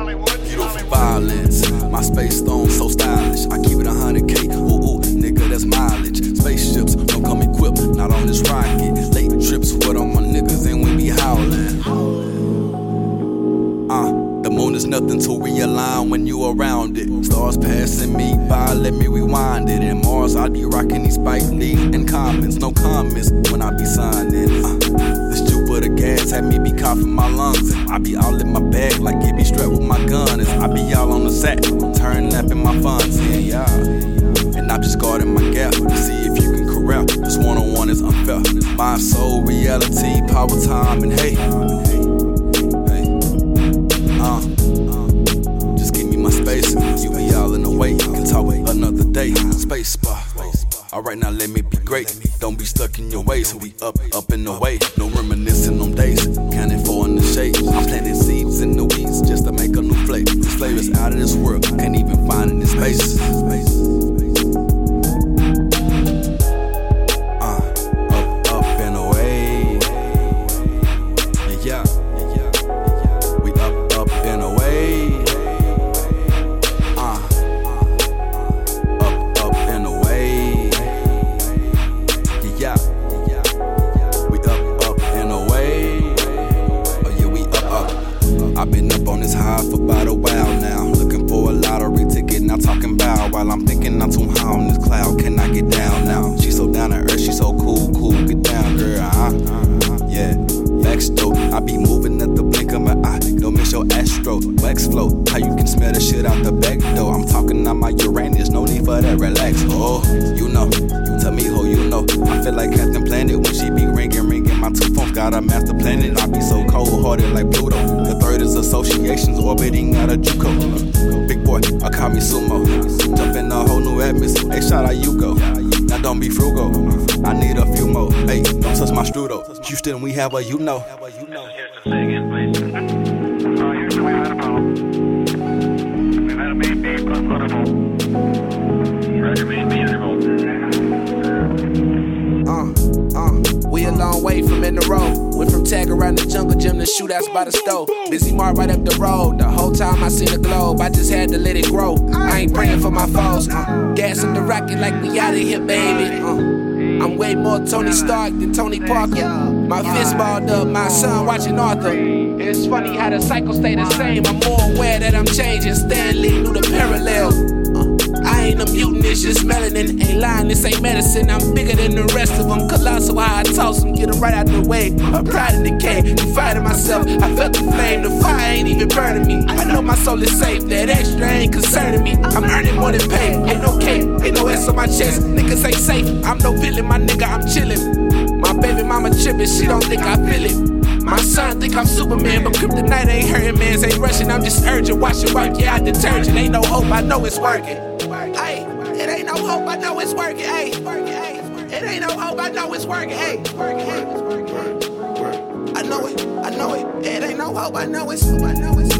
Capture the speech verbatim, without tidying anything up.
Beautiful violence, my space stone so stylish. I keep it a hundred K, ooh ooh, nigga that's mileage. Spaceships don't come equipped, not on this rocket. Late trips with all my niggas and we be howling. Uh, the moon is nothing to realign when you around it. Stars passing me by, let me rewind it. In Mars, I be rocking these Spike Lee and comments. No comments when I be signing. Uh, this Jupiter gas had me be coughing my lungs. And I be all in my bag like it be strapped with my gun. And I be all on the sack, turn lap in my funds. Yeah, yeah. And I'm just guarding my gap to see if you can corral. This one-on-one is unfair. My soul, reality, power, time, and hey. Uh, uh, just give me my space. You be all in the way. You can talk another day. Space spot. Alright, now let me be great. Don't be stuck in your ways. We up, up in the way. No reminiscing on days. Counting four in the shade. I'm planting seeds in the weeds just to make a new flavor. This flavor's out of this world. Can't even find in this space. I've been up on this high for about a while now. Looking for a lottery ticket, now talking bow. While I'm thinking I'm too high on this cloud, can I get down now? She so down to earth, she so cool, cool, get down, girl, uh-huh. Yeah, backstroke, I be moving at the blink of my eye. Don't miss your astro, wax flow. How you can smell the shit out the back door? I'm talking on my Uranus, no need for that, relax. Oh, you know, tell me who you know. I feel like Captain Planet when she be ringing, ringing. My two phones got a master planet. I be so cold-hearted like Pluto. The third is associations orbiting out of Juco. Big boy, I call me Sumo. Jump in a whole new atmosphere. Hey, shout out you go. Now don't be frugal. I need a few more. Hey, don't touch my strudel. Houston, we have a you know. Here's the thing in place. So here's the way I had a problem. We've had a main B plus notable. Roger, main B interval. Uh, uh, we a long way from in the road. Went from tag around the jungle gym to shootouts by the stove. Busy Mart right up the road. The whole time I seen the globe, I just had to let it grow. I ain't praying for my foes. Uh, gassing the rocket like we out of here, baby. Uh, I'm way more Tony Stark than Tony Parker. My fist balled up, my son watching Arthur. It's funny how the cycle stay the same. I'm more aware that I'm changing. Stan Lee knew the parallel. Uh, I ain't a mutant, it's just melanin. Ain't lying, this ain't medicine. I'm bigger than the rest of them. Colossal how I toss them, get them right out the way. A pride and decay, defied myself. I felt the flame, the fire ain't even burning me. I know my soul is safe, that extra ain't concerning me. I'm earning more than pay, ain't no cape, ain't no S on my chest. Niggas ain't safe, I'm no villain, my nigga, I'm chillin'. My baby mama trippin', she don't think I feel it. My son think I'm Superman, but kryptonite ain't hurting, mans ain't rushing. I'm just urgent, wash it, wipe you out detergent. Ain't no hope, I know it's working. Ay, it ain't no hope, I know it's working. Ay, it ain't no hope, I know it's working. Ay, I know it, I know it. It ain't no hope, I know it's, I know it's.